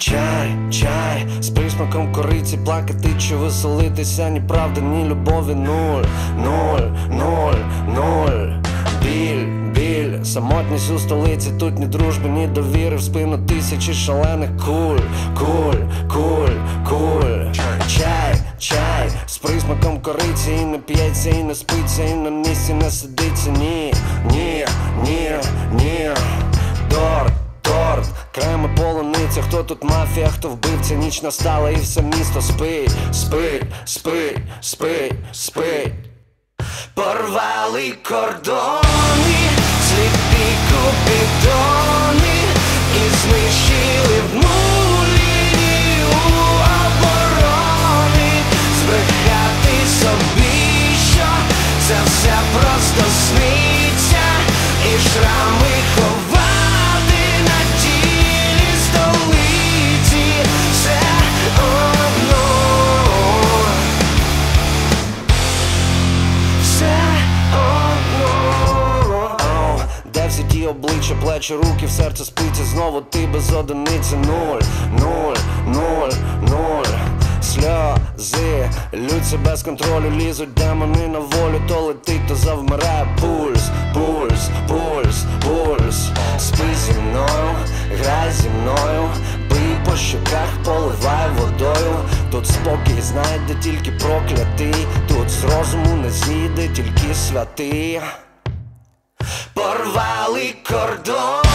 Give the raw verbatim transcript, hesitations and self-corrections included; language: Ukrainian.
чай, чай з присмаком кориці, плакати чи веселитися, ні правди, ні любові, нуль, нуль, нуль, нуль. Біль, біль, самотність у столиці, тут ні дружби, ні довіри, в спину тисячі шалених куль, куль, куль, куль. Чай, чай з присмаком кориці, і не п'ється, і не спиться, і на місці не сидиться, ні, ні, ні, ні. Торт, торт, креми, полуниця, хто тут мафія, хто вбивця, ніч настала і все місто спить, спить, спить, спить, спить. Порвали кордони, сліпі купідони і знищили одну лінію оборони. Збрехати собі, що це все просто сниться, і шрами ховати на тілі столиці. Все одно, все одно. Оу, де всі ті обличчя, плечі, руки, в серце спиться, знову ти без одиниці. Нуль, нуль, нуль, нуль. Сльози лються без контролю, лізуть демони на волю, то летить, то завмирає пульс, пульс, пульс, пульс. Спи зі мною, грай зі мною, бий по щоках, поливай водою. Тут спокій знайде тільки проклятий, тут з розуму не зійде тільки святий. Порвали кордон.